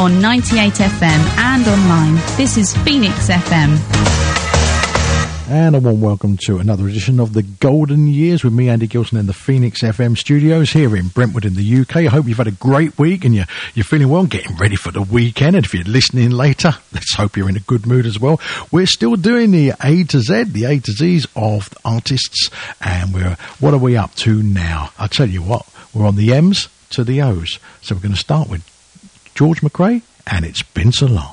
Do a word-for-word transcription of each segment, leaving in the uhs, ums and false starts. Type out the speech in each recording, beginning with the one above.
on ninety-eight F M and online. This is Phoenix F M. And a warm welcome to another edition of The Golden Years with me, Andy Gilson, in the Phoenix F M studios here in Brentwood in the U K. I hope you've had a great week and you're, you're feeling well, getting ready for the weekend. And if you're listening later, let's hope you're in a good mood as well. We're still doing the A to Z, the A to Zs of artists. And we're what are we up to now? I'll tell you what, we're on the M's to the O's. So we're going to start with George McRae, and It's Been So Long.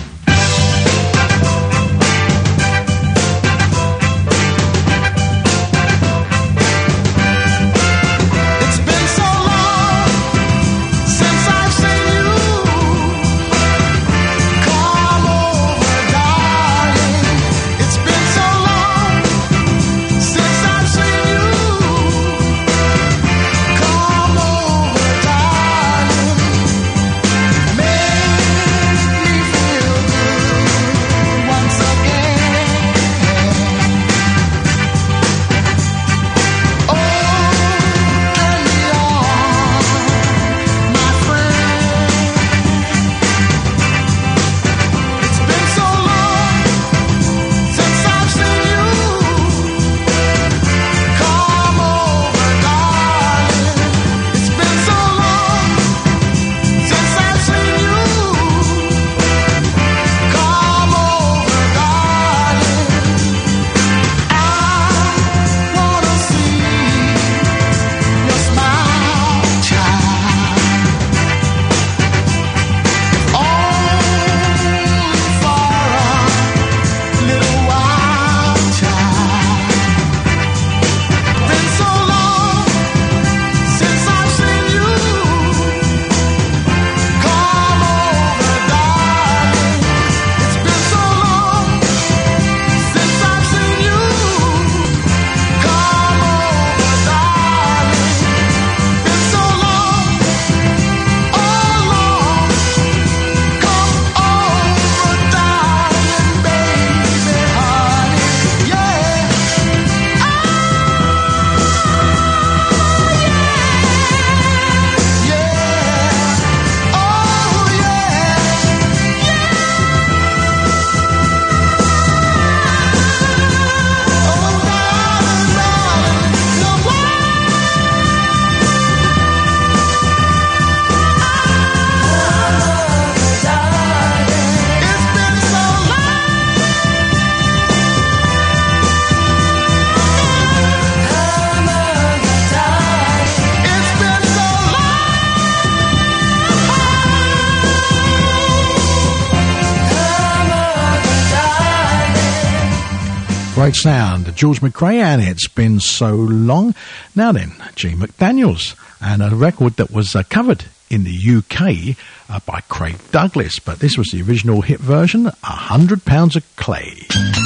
Great sound, George McRae, and It's Been So Long. Now then, G. McDaniels, and a record that was uh, covered in the U K uh, by Craig Douglas, but this was the original hit version, A Hundred Pounds of Clay.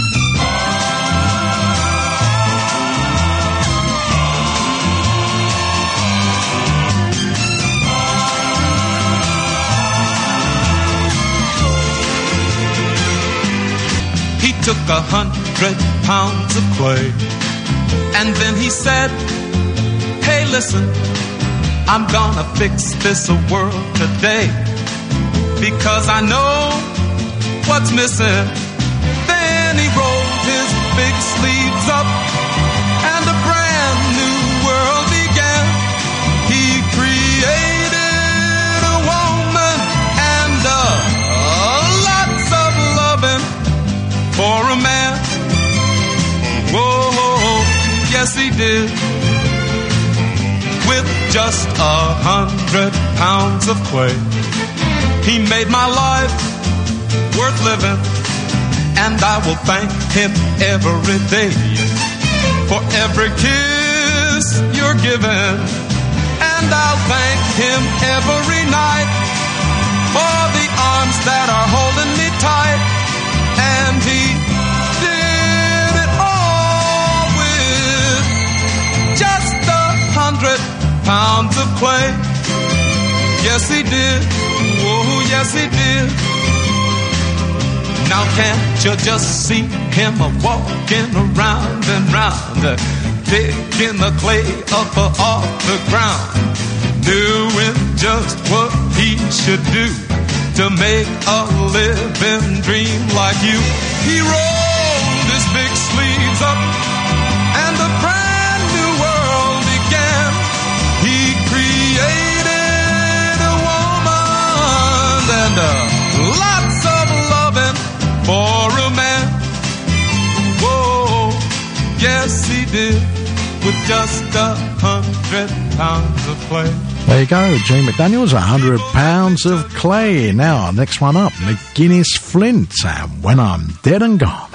He took a hundred pounds of clay, and then he said, hey, listen, I'm gonna fix this world today, because I know what's missing. Then he rolled his big sleeves up, and a brand new world began. He created a woman and uh, lots of loving for a man. Whoa, yes he did. With just a hundred pounds of clay, he made my life worth living, and I will thank him every day for every kiss you're giving, and I'll thank him every night for the arms that are holding me tight. And he did it all with just a hundred pounds of clay. Yes he did, oh yes he did. Now can't you just see him a-walking around and round, uh, picking the clay up uh, off the ground, doing just what he should do. to make a living dream like you. He rolled his big sleeves up and a brand new world began. He created a woman and uh, lots of loving for a man. Whoa, yes he did, with just a hundred pounds of clay. There you go, Gene McDaniels, a hundred pounds of clay. Now, next one up, McGuinness Flint, and When I'm Dead and Gone.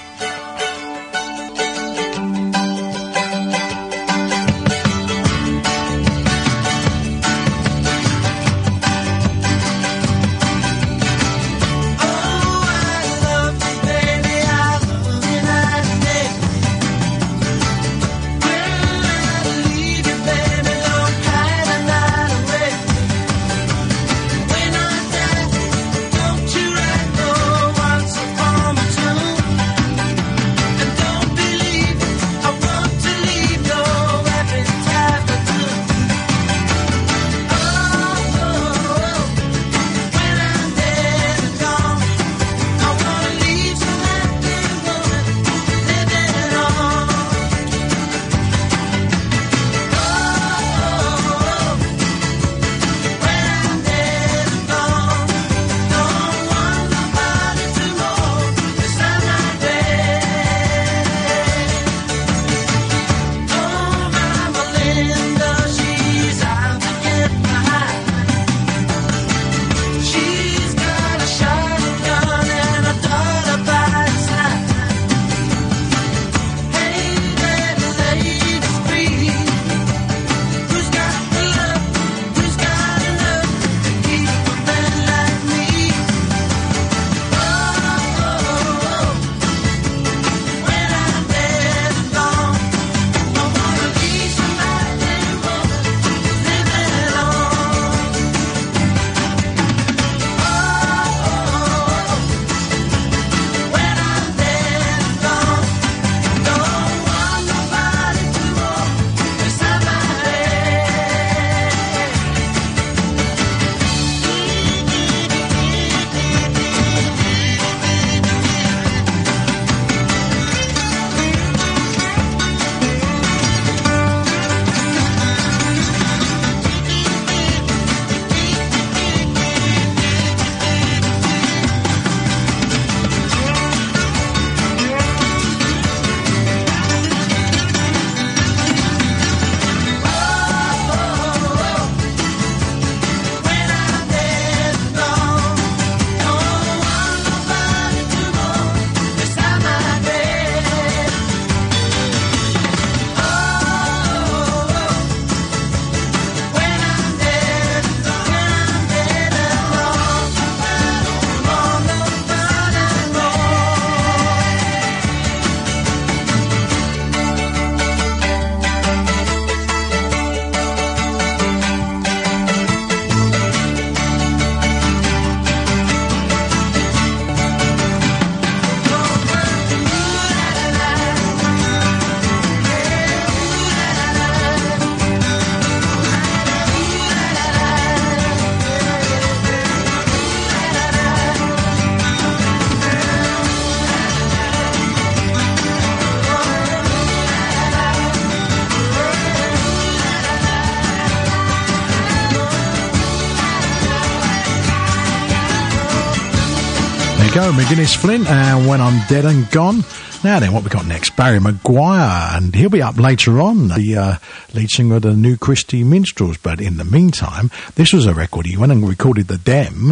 Go, McGuinness Flint, and When I'm Dead and Gone. Now then, what we got next? Barry Maguire, and he'll be up later on, the uh, lead singer of the New Christie Minstrels. But in the meantime, this was a record. He went and recorded the Dem,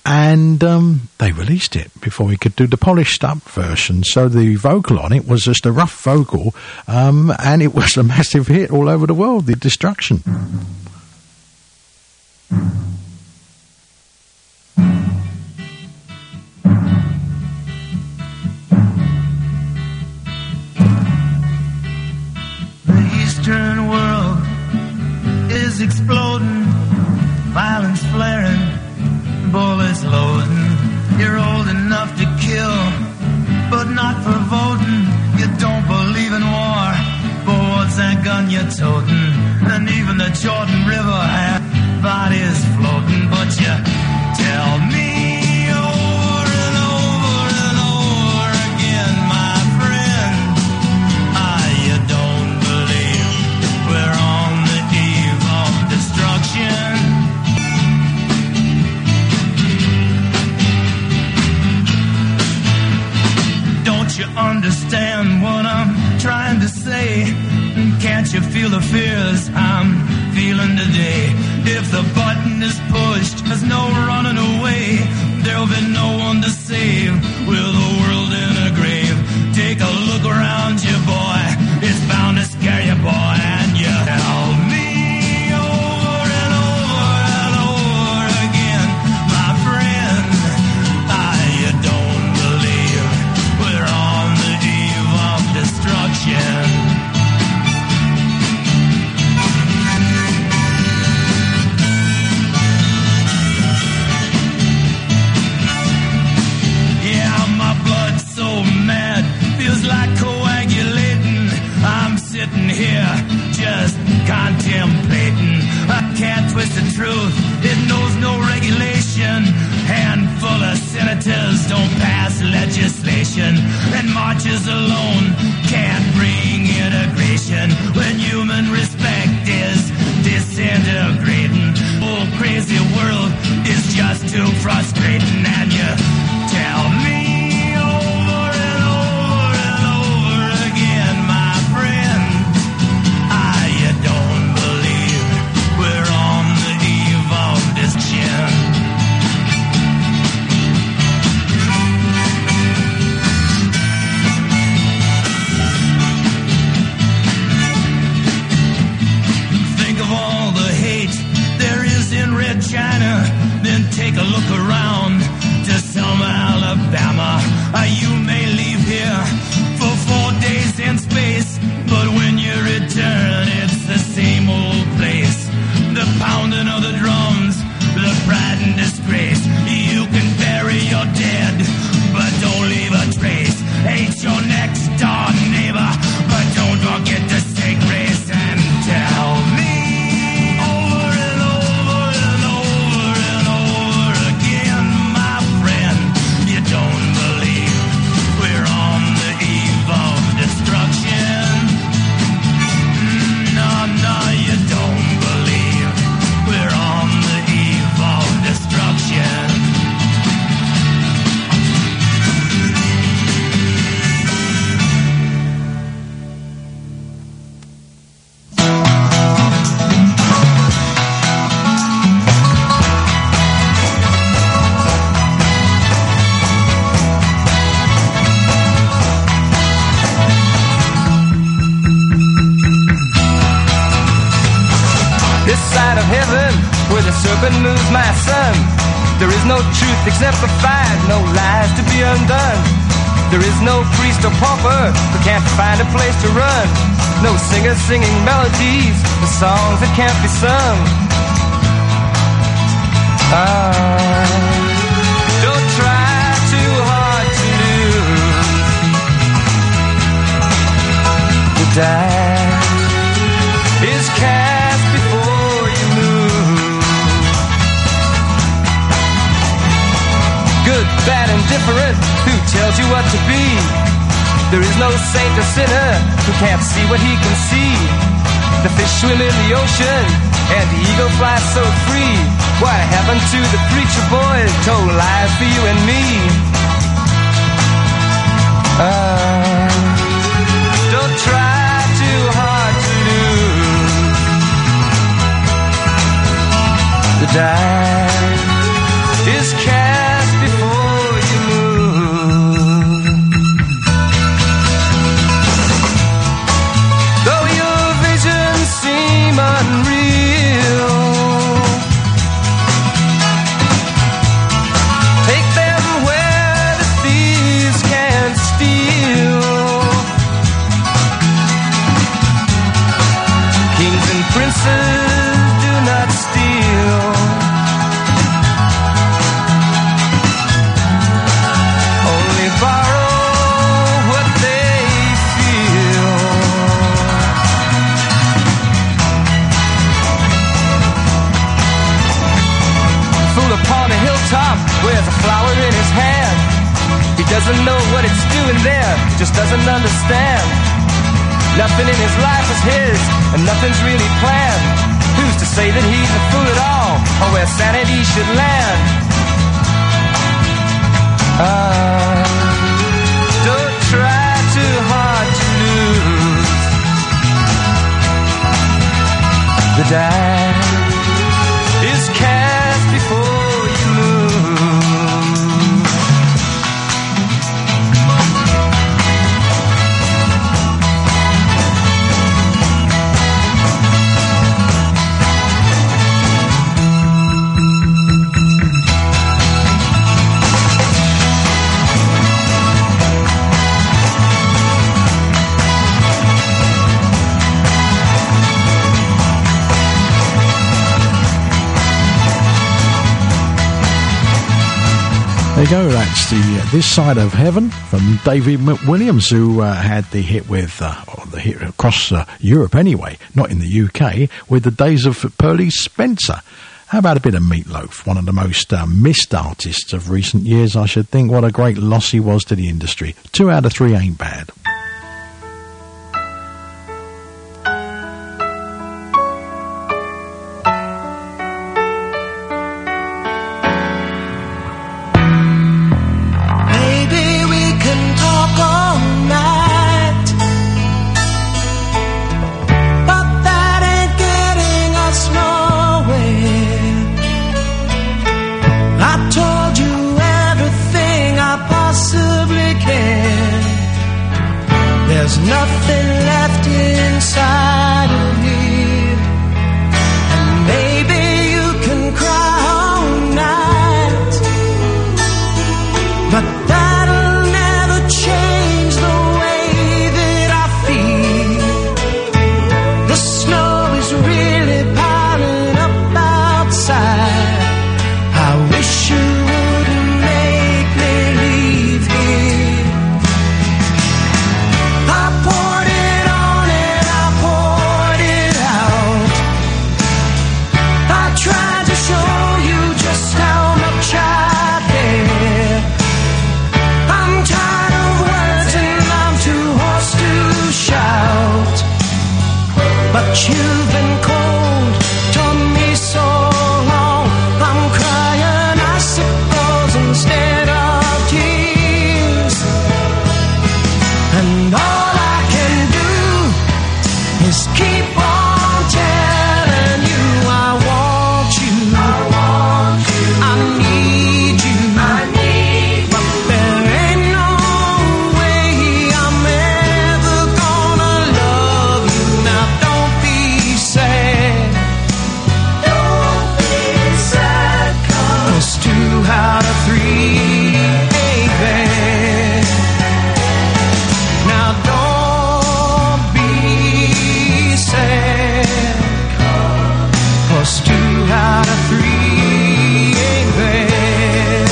and um, they released it before he could do the polished up version. So the vocal on it was just a rough vocal, um, and it was a massive hit all over the world, The Destruction. Eastern world is exploding, violence flaring, bullets loading. You're old enough to kill, but not for voting. You don't believe in war, but what's that gun you're toting? And even the Jordan River had bodies floating, but you tell me you understand what I'm trying to say? Can't you feel the fears I'm feeling today? If the button is pushed, there's no running away. There'll be no one to save with the world in a grave. Take a look around you, boy. It's bound to scare you, boy. And you tell me over and over and over again, my friend, I you don't believe we're on the eve of destruction. Feels like coagulating. I'm sitting here just contemplating. I can't twist the truth, it knows no regulation. Handful of senators don't pass legislation, and marches alone can't bring integration. When human respect is disintegrating, oh crazy world is just too frustrating. And you tell me China, then take a look around to Selma, Alabama. Uh, you may leave here for four days in space, but when you return, it's the same old place. The pounding of the drums, the pride and disgrace. You can bury your dead, but don't leave a trace. Hate your next door neighbor, but don't forget to say grace. And tell me serpent moves my son. There is no truth except for five, no lies to be undone. There is no priest or pauper who can't find a place to run. No singer singing melodies, the songs that can't be sung. Ah, don't try too hard to lose. To die is cast before you move. Good, bad, and different, who tells you what to be? There is no saint or sinner who can't see what he can see. The fish swim in the ocean, and the eagle flies so free. What happened to the preacher boys told lies for you and me? Uh, don't try too hard to lose. The die is cast before you move. Though your visions seem unreal, take them where the thieves can't steal. Kings and princes do not steal. Wears a flower in his hand. He doesn't know what it's doing there, just doesn't understand. Nothing in his life is his, and nothing's really planned. Who's to say that he's a fool at all, or where sanity should land? Ah, uh, don't try There you go, that's the uh, This Side of Heaven from David McWilliams, who uh, had the hit with, uh, or the hit across uh, Europe anyway, not in the U K, with the Days of Pearly Spencer. How about a bit of Meatloaf, one of the most uh, missed artists of recent years, I should think. What a great loss he was to the industry. Two out of three ain't bad. Nothing left inside of me, and maybe you can cry all night, but that'll never change the way that I feel. The snow is really piling up outside. I wish you wouldn't make me leave here. But you've been cold to me so long, I'm crying icicles instead of tears. And all I can do is keep on telling you I want you, I want you, I need you, I need you. But there ain't no way I'm ever gonna love you now. Don't be sad, don't be sad, 'cause two out of three ain't bad. Now don't be sad, 'cause two out of three ain't bad.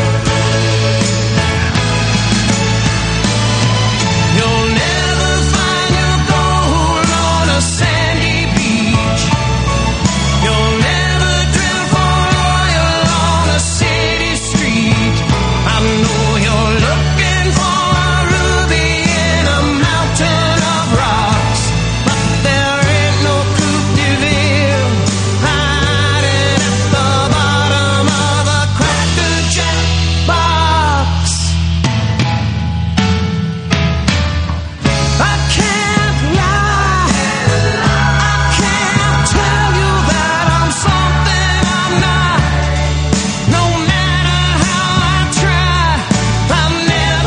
You'll never find your gold on a sandy beach. You'll never drill for oil on a city street. I know you're looking for a ruby in a mountain of rocks, but there ain't no Coupe de Ville hiding at the bottom of a Cracker Jack box. I can't lie, I can't tell you that I'm something I'm not. No matter how I try, I've never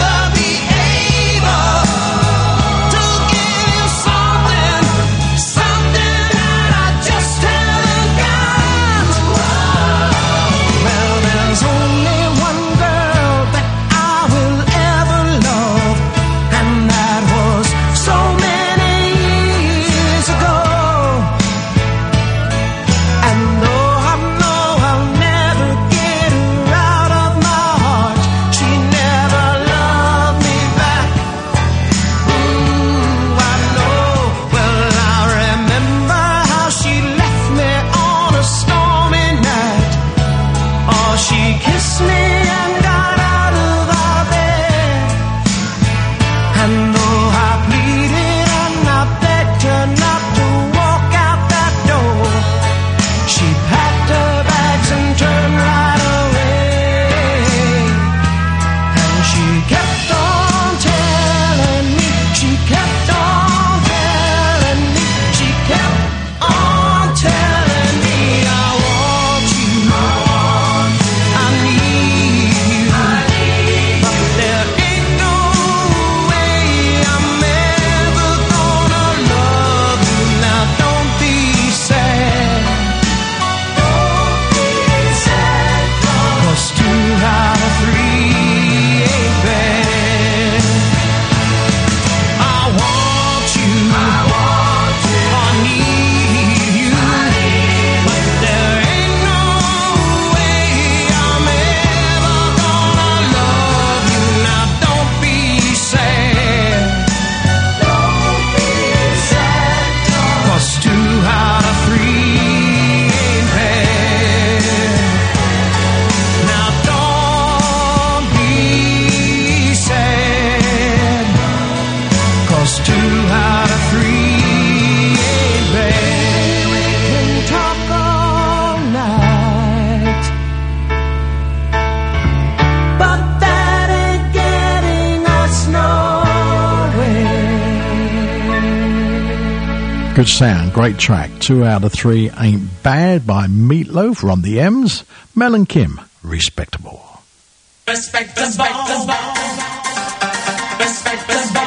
Good sound, great track. Two out of three ain't bad by Meatloaf. We're on the M's. Mel and Kim, Respectable. Respectable. Respectable. Respectable.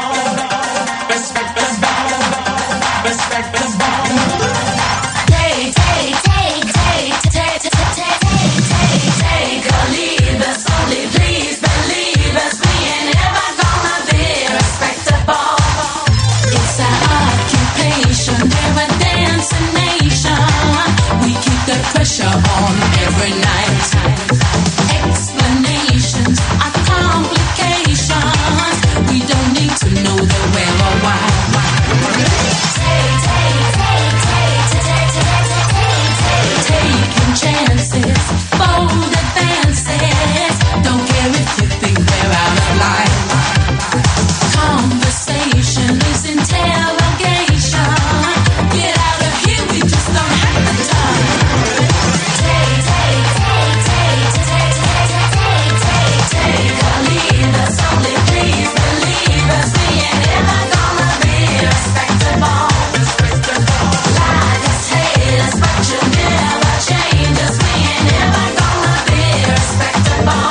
Respectable. Take, take, take, take, take, take, take, take, take a lead us. Only please believe us. We ain't ever gonna be respectable. It's our occupation. We're a dancing nation. We keep the pressure on every night. Explanations are complications. We don't need to know the where or why. Take, take, take, take, take, take, take, taking chances, bold advances. Don't care if you think we're out of line. Conversation is interrogation. Get out of here, we just don't have the time. Take, take, take, take, take, take, take, take, take a lead us. Only please believe us. We ain't ever gonna be respectable. Like us, hate us, but you never change us. We ain't ever gonna be respectable.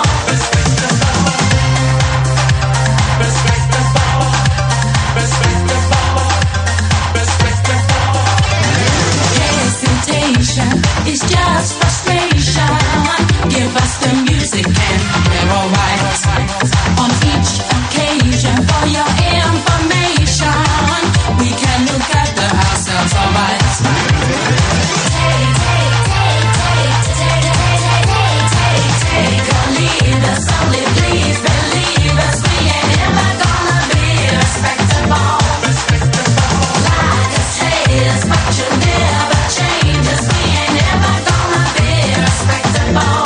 Hesitation is just frustration. Give us the music and we're alright. On each occasion, for your information, we can look after ourselves alright. Take, take, take, take, take, take, take, take a lead us. Only please believe us. We ain't ever gonna be respectable. Like us, hate us, but you never change us. We ain't never gonna be respectable.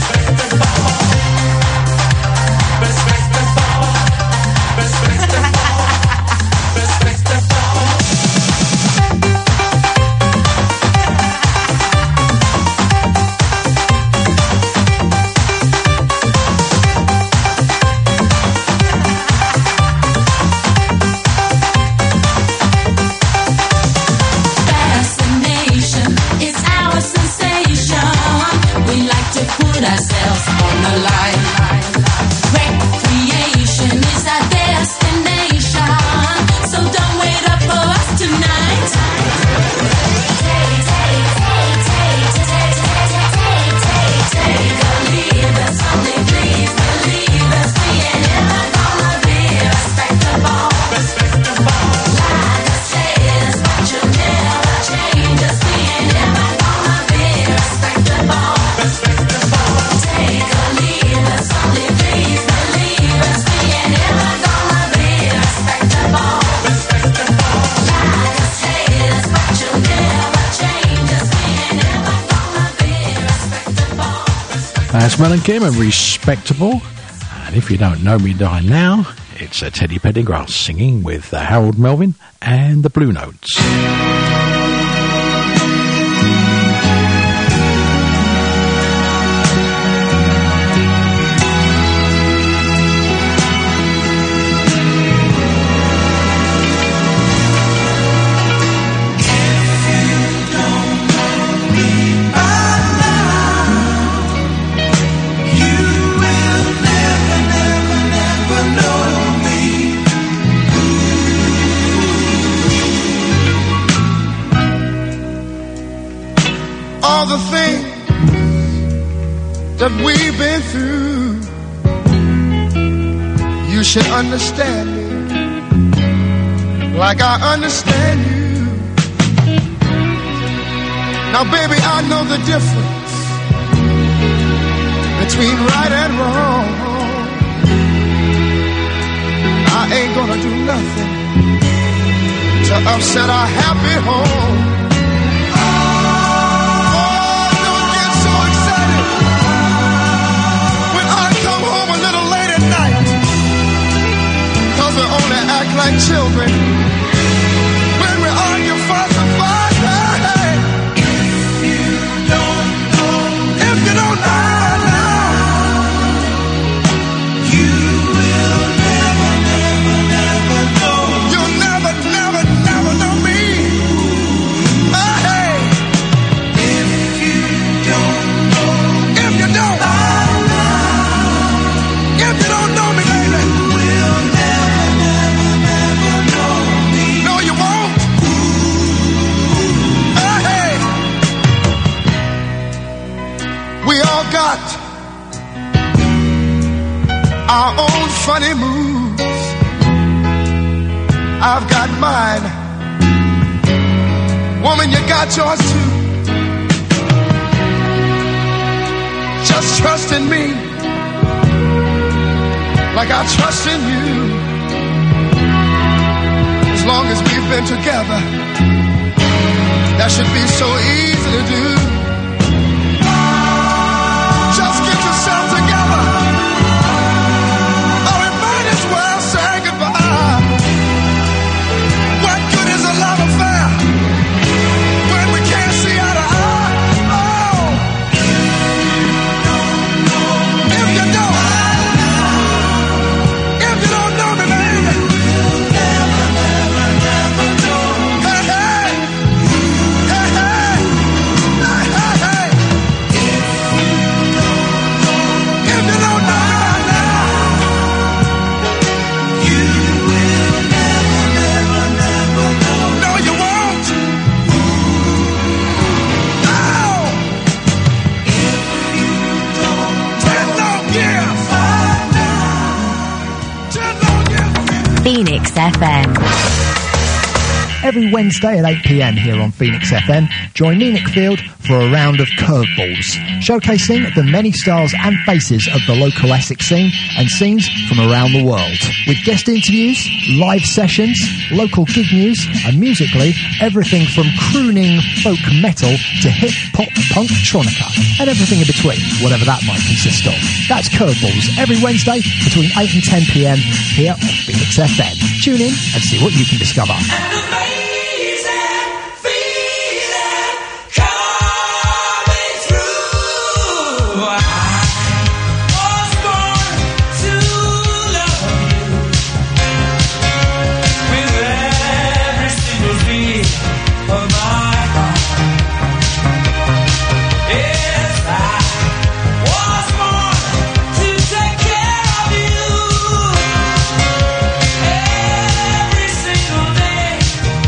Fascination is our sensation. We like to put ourselves on the line. Recreation is our destination. So don't wait up for us tonight. Take, take, take, take, take, take, take, take, take a lead us. Only please believe us. We ain't ever gonna be respectable. Like us, hate us, but you never change us. We ain't ever gonna be respectable. Take a lead us. Only please believe us. We ain't ever gonna be respectable. Like us, hate us, but you never change us. We ain't ever gonna be respectable. That's Mel and Kim and Respectable. And if you don't know me by now, it's uh, Teddy Pendergrass singing with uh, Harold Melvin and the Blue Notes. All the things that we've been through, you should understand me like I understand you. Now, baby, I know the difference between right and wrong. I ain't gonna do nothing to upset our happy home. Like children, when we argue, fuss and fight. Hey, if you don't know, if you don't know now, you will never, never, never know. You'll never, never, never know me. our own funny moves. I've got mine. Woman, you got yours too. Just trust in me like I trust in you. As long as we've been together, that should be so easy to do. Just get yourself together, or we might as well say goodbye. What good is a love affair when we can't see eye to eye? Oh, if you don't, if you don't know me, baby, you'll never, never, never know. Hey, hey, hey, hey, hey, hey, hey. If you don't know me by now, you will never, never, never know. No, you won't. No. Ten long years. Ten long years. Phoenix F M. Every Wednesday at eight p.m. here on Phoenix F M, join me, Nick Field, for a round of curveballs, showcasing the many stars and faces of the local Essex scene and scenes from around the world. With guest interviews, live sessions, local gig news, and musically, everything from crooning folk metal to hip-hop punk-tronica, and everything in between, whatever that might consist of. That's Curveballs, every Wednesday between eight and ten p.m. here on Phoenix F M. Tune in and see what you can discover. Every single day.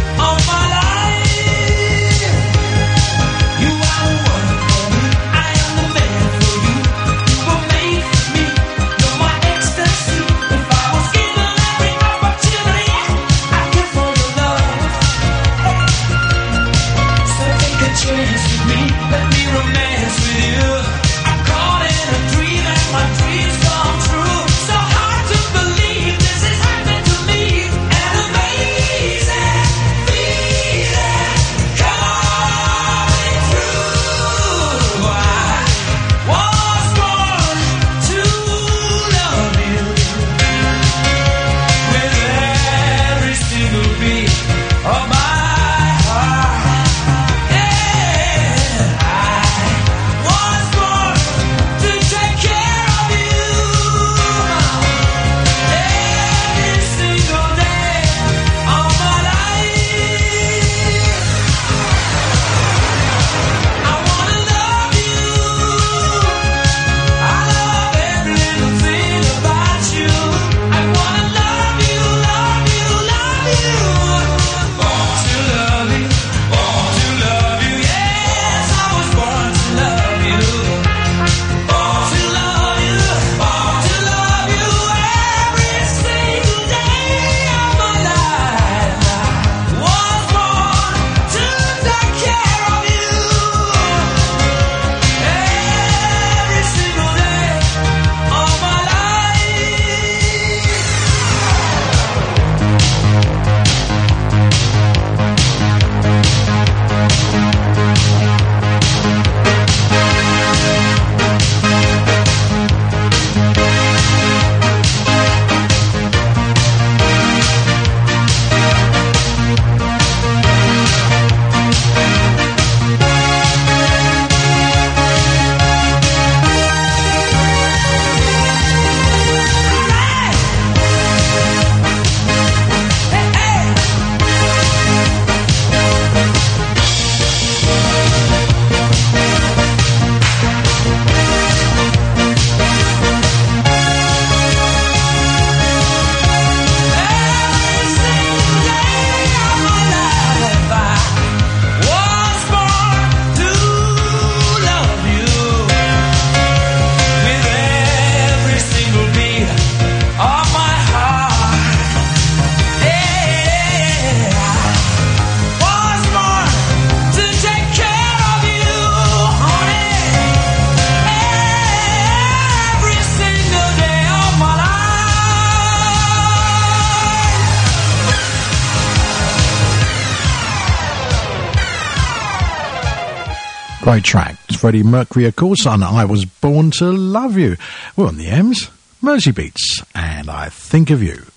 Great track. It's Freddie Mercury, of course, and I Was Born to Love You. We're on the M's, Mersey Beats, and I Think of You.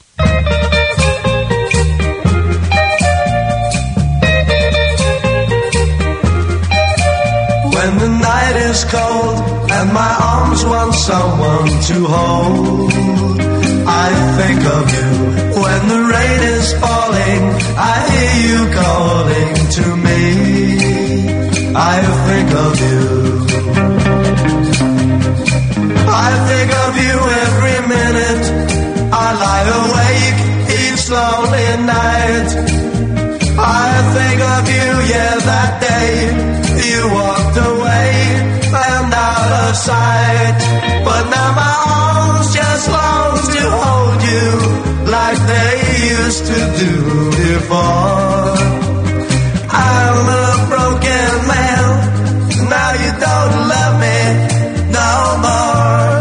When the night is cold and my arms want someone to hold, I think of you. When the rain is falling, I hear you calling to me. I think of you. I think of you every minute. I lie awake each lonely night. I think of you, yeah, that day you walked away and out of sight. But now my arms just long to hold you like they used to do before. I'm a broken man, now you don't love me no more.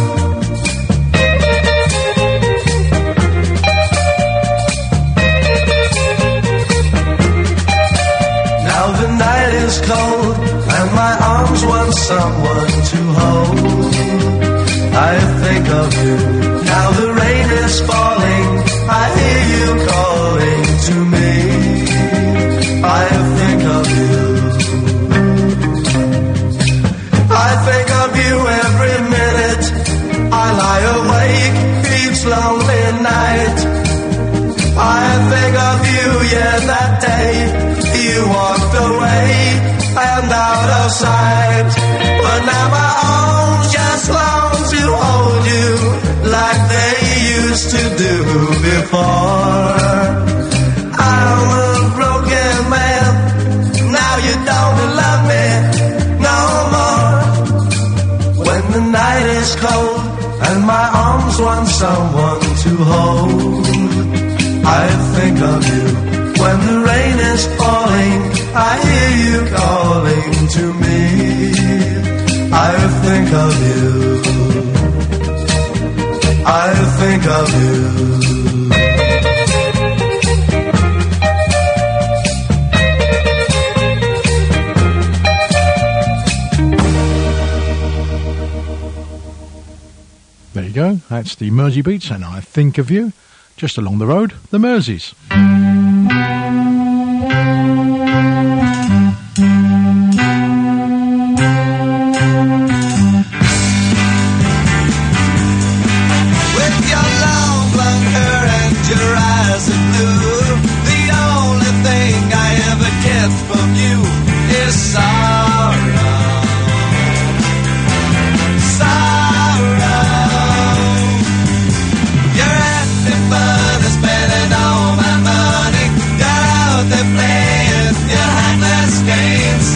Now the night is cold and my arms want someone to hold. I think of you. Now the rain is falling, I hear you calling to me. I think of you. I think of you every minute. I lie awake each lonely night. I think of you, yeah, that day you walked away and out of sight. But now my arms just long to hold you like they used to do before. I'm a broken man, now you don't love me no more. When the night is cold and my arms want someone to hold, I think of you. When the rain is falling, I hear you calling to me. I think of you. I think of you. There you go. That's the Mersey Beats, and I Think of You. Just along the road, the Merseys. From you is sorrow, sorrow. You're at the fun of spending all my money. You're out there playing your heartless games.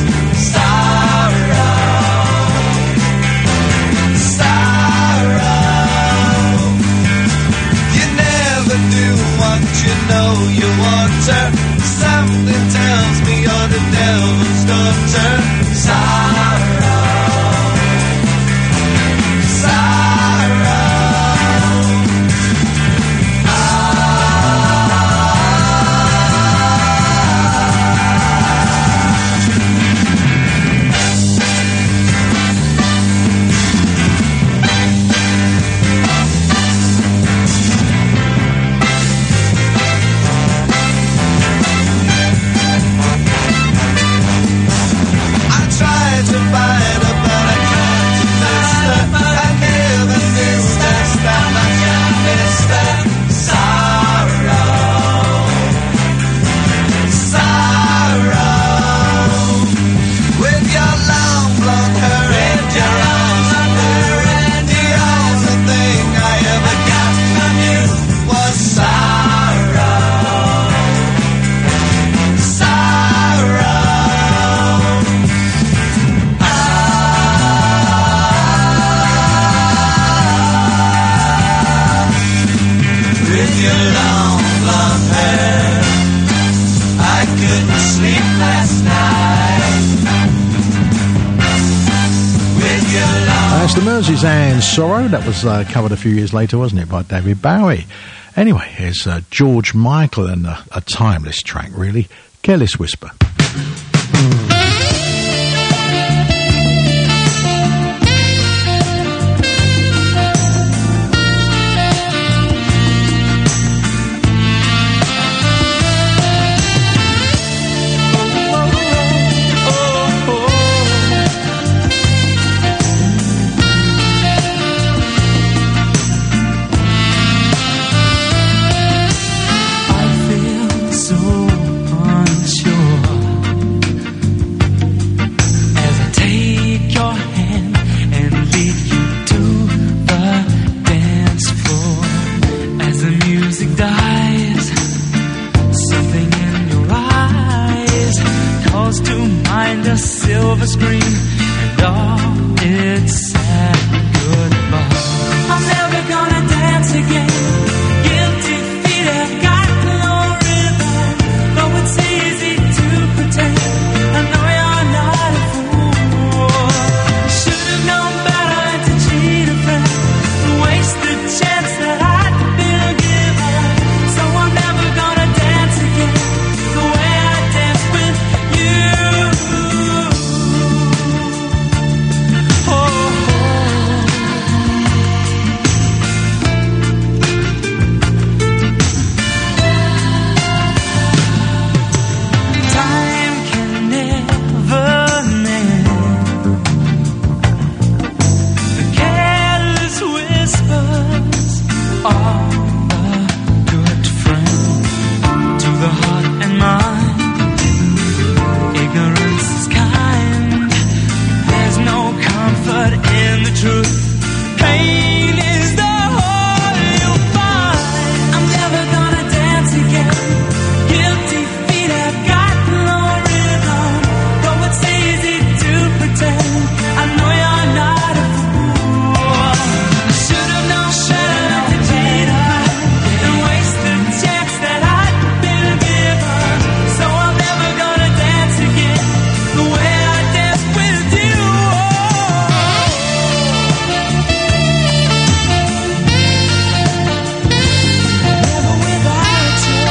Sorrow, sorrow. You never do what you know you want to. Something tells me you're the devil's daughter. Sorrow, sorrow. Ah. That's the Merseys and Sorrow. That was uh, covered a few years later, wasn't it, by David Bowie. Anyway, here's uh, George Michael and a, a timeless track, really. Careless Whisper. Mm. are a good friend to the heart and mind. Ignorance is kind. There's no comfort in the truth. Pain is the whole you'll find. I'm never gonna dance again. Guilty feet have got no rhythm. Though it's easy to pretend, I know you're not a fool. I should have known better than to cheat her and waste the chance that I'd been given. So I'm never gonna dance again the way I danced with you. Never without you.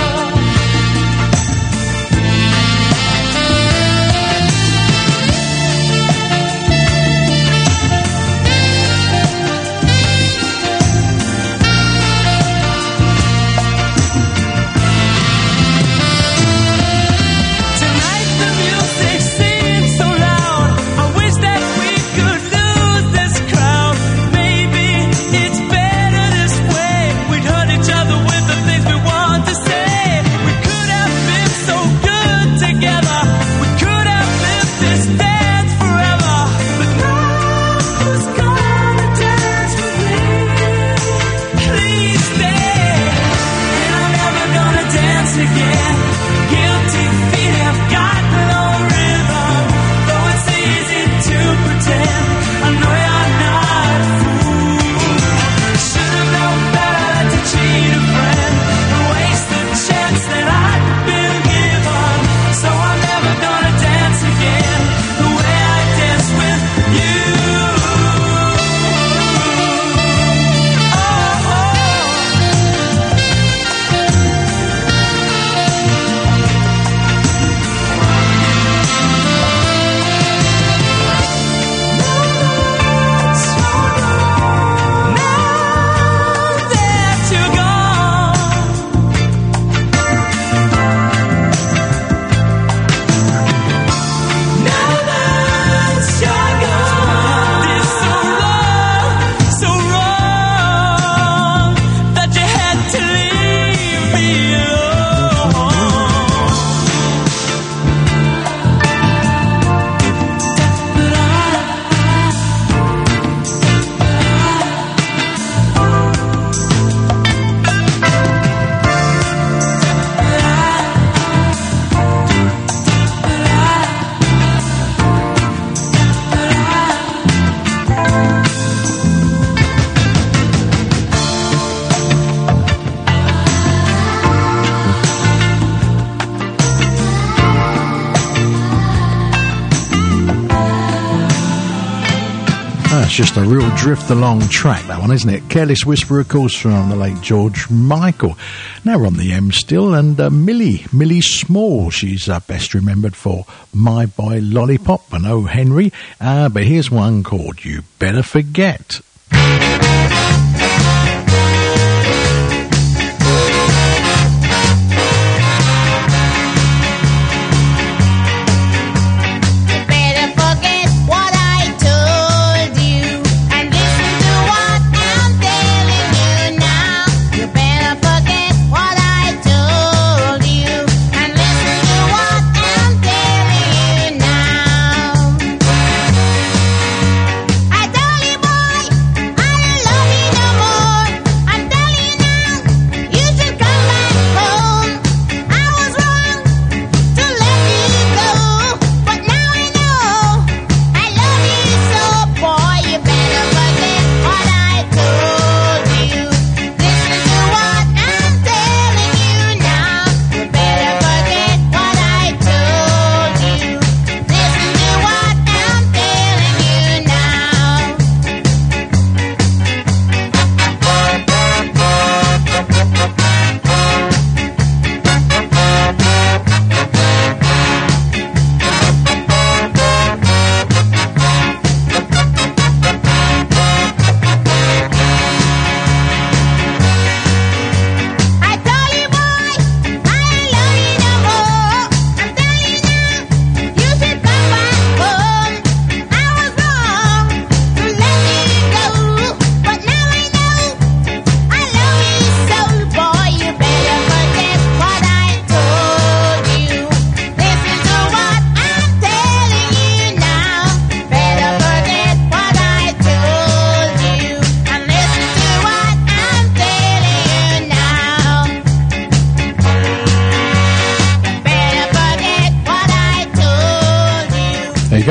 Tonight the music seems so loud. I wish that we could lose this crowd. Maybe it's better this way. We'd hurt each other with the things we want to say. We could have been so good together. We could have lived this dance forever. But now who's gonna dance with me? Please stay. And I'm never gonna dance again. Guilty feet have got no rhythm. Though it's easy to pretend, I know you're not a fool. Should have known better than to cheat a friend and waste the chance that I'd been given. So I'm never gonna dance again the way I danced with you. Oh, oh. Now that you're gone, now that you're gone, it's so wrong, so wrong that you had to leave me That's just a real drift along track, that one, isn't it? Careless Whisper, of course, from the late George Michael. Now we're on the M still, and uh, Millie, Millie Small, she's uh, best remembered for My Boy Lollipop and Oh Henry, uh, but here's one called You Better Forget. You better forget what I told you and listen to what I'm telling you now. You better forget what I told you and listen to what I'm telling you now. I told you, boy, I don't love you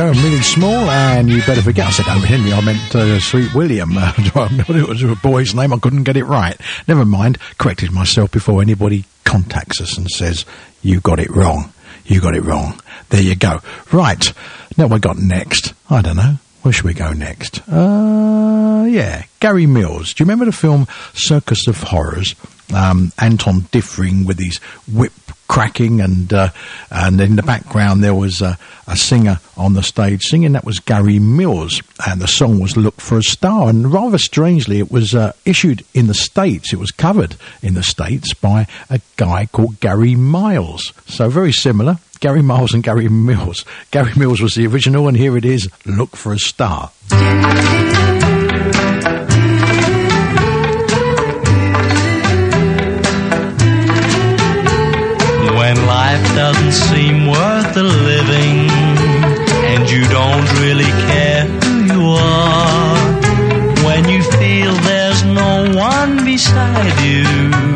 go, Millie Small, and You Better Forget. I said, oh, Henry, I meant uh, Sweet William. Uh, it was a boy's name, I couldn't get it right. Never mind, corrected myself before anybody contacts us and says, you got it wrong. You got it wrong. There you go. Right, now what we got next? I don't know. Where should we go next? Uh, yeah, Gary Mills. Do you remember the film Circus of Horrors? Um, Anton Diffring with his whip cracking, and uh, and in the background there was a, a singer on the stage singing. That was Gary Mills, and the song was Look for a Star. And rather strangely, it was uh, issued in the States. It was covered in the States by a guy called Gary Miles. So very similar. Gary Miles and Gary Mills. Gary Mills was the original, and here it is, Look for a Star. When life doesn't seem worth the living, and you don't really care who you are, when you feel there's no one beside you,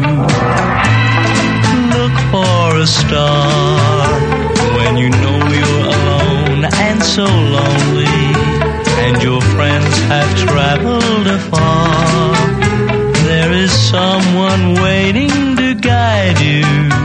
look for a star. When you know you're alone and so lonely, and your friends have traveled afar, there is someone waiting to guide you.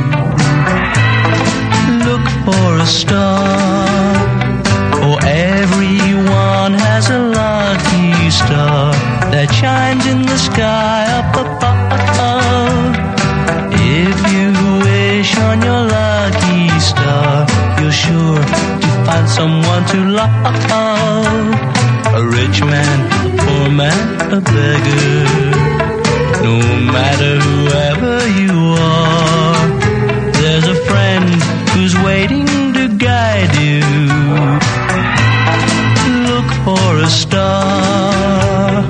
Look for a star, for everyone has a lucky star that shines in the sky up above. If you wish on your lucky star, you're sure to find someone to love. A rich man, a poor man, a beggar, no matter whoever you are, there's a friend who's waiting to guide you. Look for a star.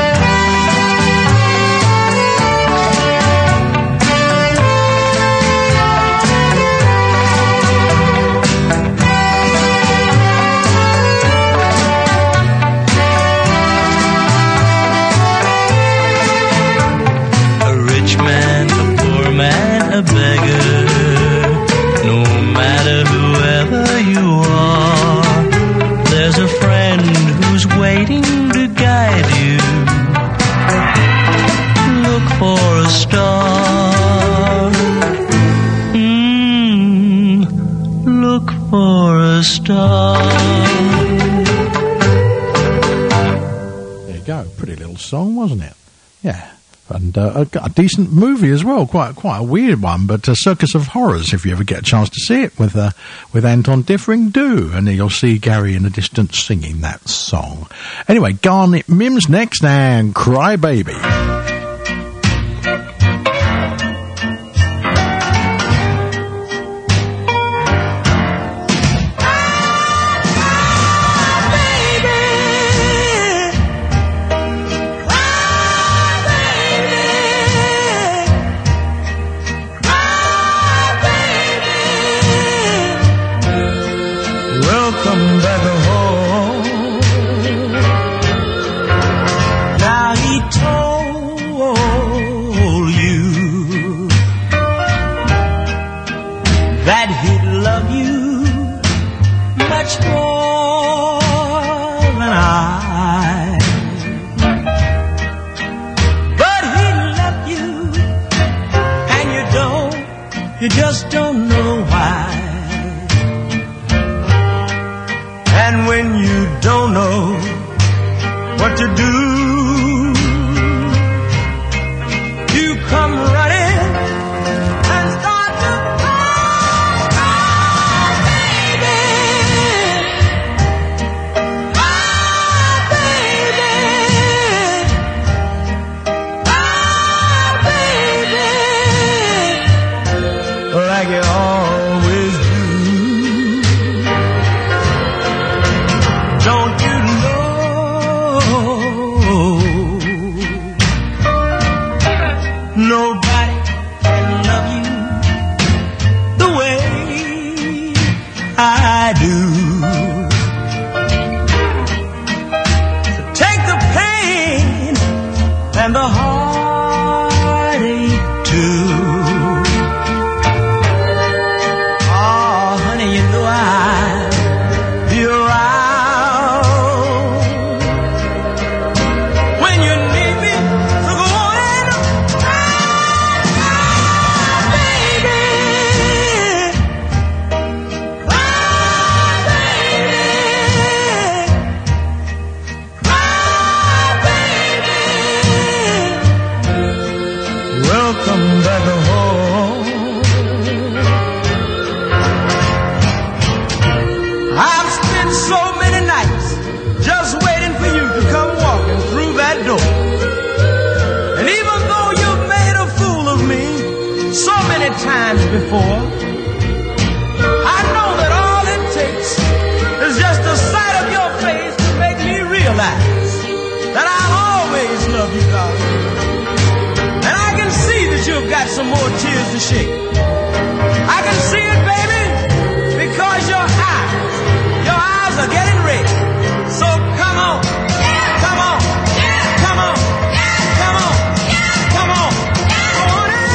A beggar, no matter whoever you are, there's a friend who's waiting to guide you. Look for a star. Mm, look for a star. There you go. Pretty little song, wasn't it? Yeah. And uh, a, a decent movie as well, quite quite a weird one, but uh, Circus of Horrors, if you ever get a chance to see it with uh, with Anton Diffring, do, and you'll see Gary in the distance singing that song. Anyway, Garnet Mims next, and Cry Baby. You just don't know why. And when you don't know what to do, you come running and start to cry, cry, baby. Cry, baby. Cry, baby. Like you always do. Don't you know nobody can love you the way I do? So take the pain and the heartache too. You know I'll be alright. times before. I know that all it takes is just the sight of your face to make me realize that I'll always love you, darling. And I can see that you've got some more tears to shed. I can see it, baby, because your eyes, your eyes are getting red. So come on, come on, come on, come on, come on, go on in.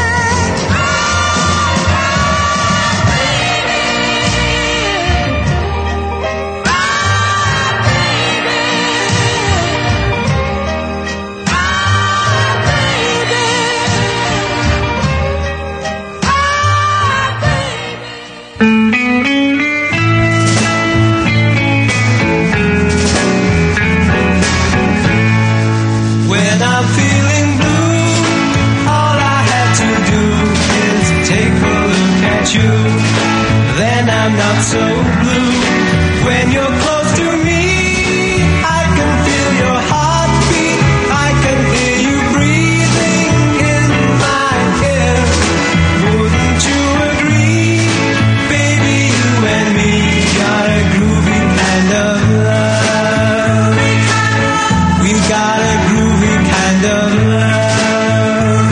When I'm feeling blue, all I have to do is take a look at you. Then I'm not so blue. When you're close to me, I can feel your heartbeat. I can hear you breathing in my ear. Wouldn't you agree, baby? You and me got a groovy kind of love. We got a groovy kind of love.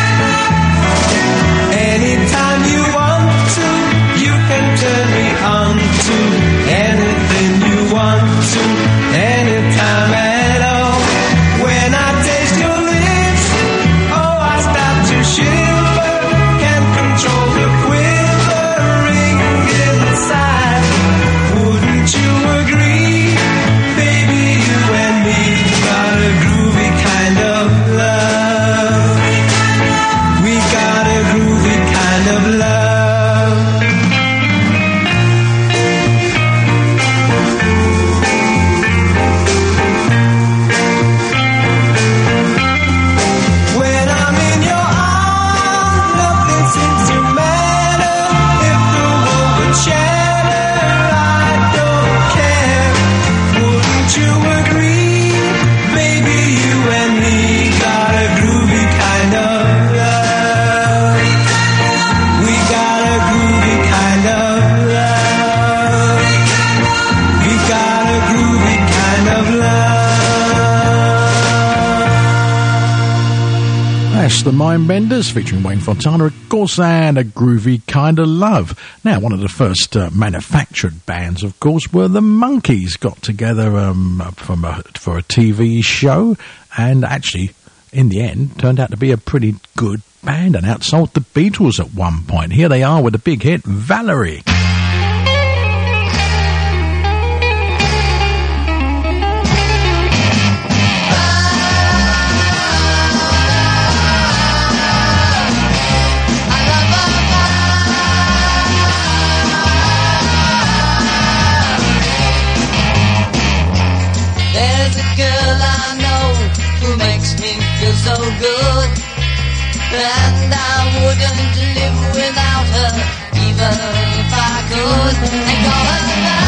Anytime you want to, you can turn me on to anything you want to, anytime at all. When I taste your lips, oh, I start to shiver. Can't control the quivering inside. Wouldn't you agree, baby? You and me got a groovy kind of love. We got a groovy kind of love. When I'm in your arms, nothing seems to matter. If the world would shatter, I don't care. Wouldn't you agree, baby? You and me got a groovy kind of love. We got a groovy kind of love. We got a groovy kind of love. That's the Mindbenders featuring Wayne Fontana, of course, and a groovy kind of love. Now, one of the first uh, manufactured bands, of course, were the Monkees. Got together um, from a, for a T V show, and actually, in the end, turned out to be a pretty good band and outsold the Beatles at one point. Here they are with a big hit, Valerie. There's a girl I know who makes me feel so good, and I wouldn't live without her, even if I could. I call her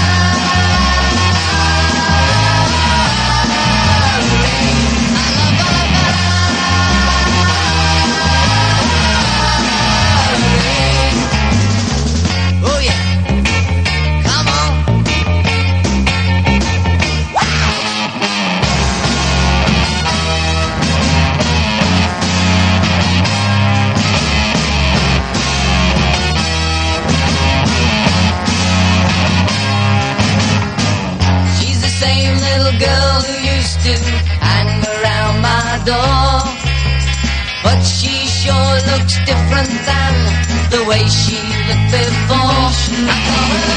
Valerie. Oh yeah, come on. She's the same little girl who used to hang around my door, but she sure looks different than the way she looked before. I call her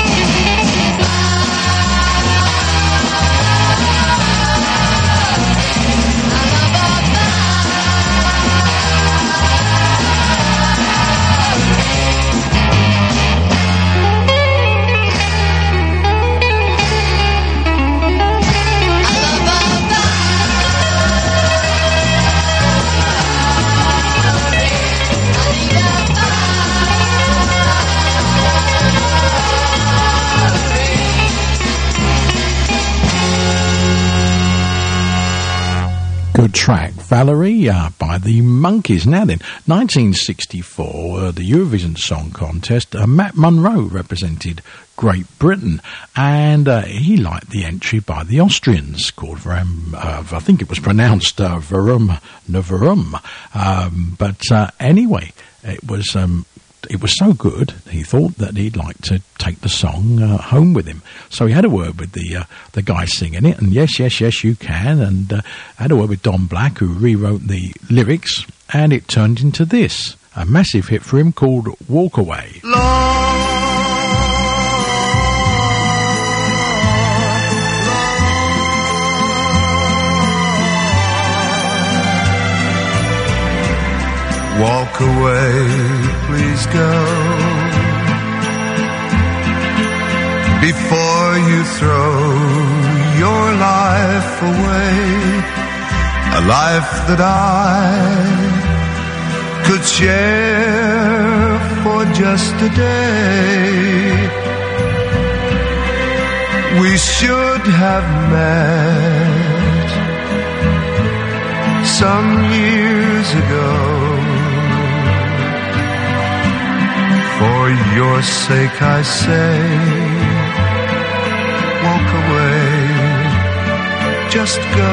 Valerie. good track, Valerie, uh, by the Monkees. Now then, nineteen sixty-four, uh, the Eurovision Song Contest, uh, Matt Monro represented Great Britain, and uh, he liked the entry by the Austrians called Verum, uh, I think it was pronounced uh, Verum Neverum, um, but uh, anyway, it was um, it was so good, he thought that he'd like to take the song uh, home with him. So he had a word with the uh, the guy singing it, and yes, yes, yes, you can, and uh, had a word with Don Black, who rewrote the lyrics, and it turned into this, a massive hit for him called Walk Away. Walk away, please go, before you throw your life away, a life that I could share for just a day. We should have met some years ago. For your sake I say, walk away, just go.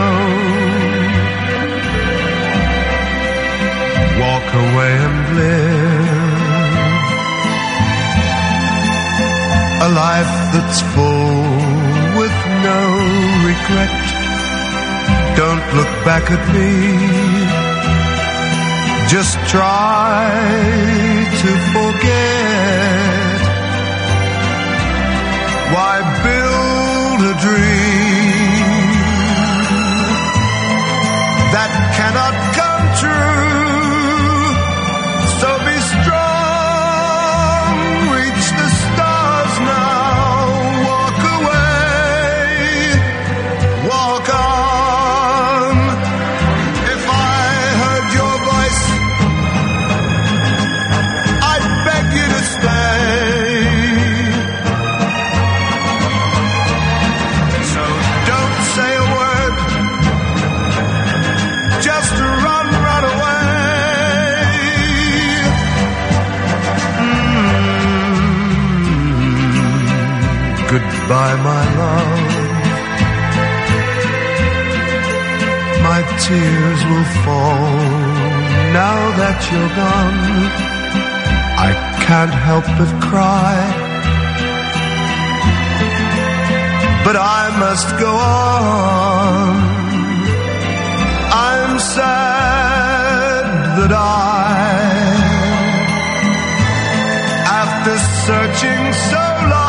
Walk away and live a life that's full with no regret. Don't look back at me, just try to forget. Why build a dream that cannot come true? So be strong, reach the stars now. Walk away, walk on. If I heard your voice, goodbye, my love. My tears will fall now that you're gone. I can't help but cry, but I must go on. I'm sad that I, after searching so long,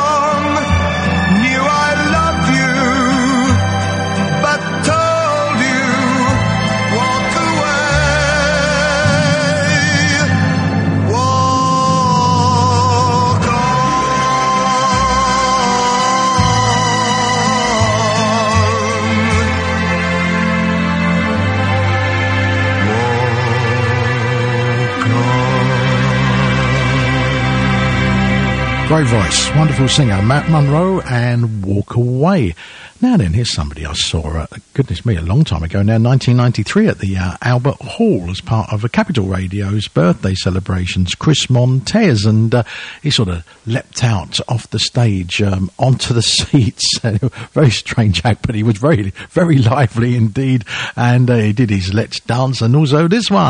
Great voice, wonderful singer, Matt Monro, and Walk Away. Now then, here's somebody I saw, uh, goodness me, a long time ago now, nineteen ninety-three, at the uh, Albert Hall as part of a Capital Radio's birthday celebrations, Chris Montez, and uh, he sort of leapt out off the stage um, onto the seats. Very strange act, but he was very, very lively indeed, and uh, he did his Let's Dance, and also this one.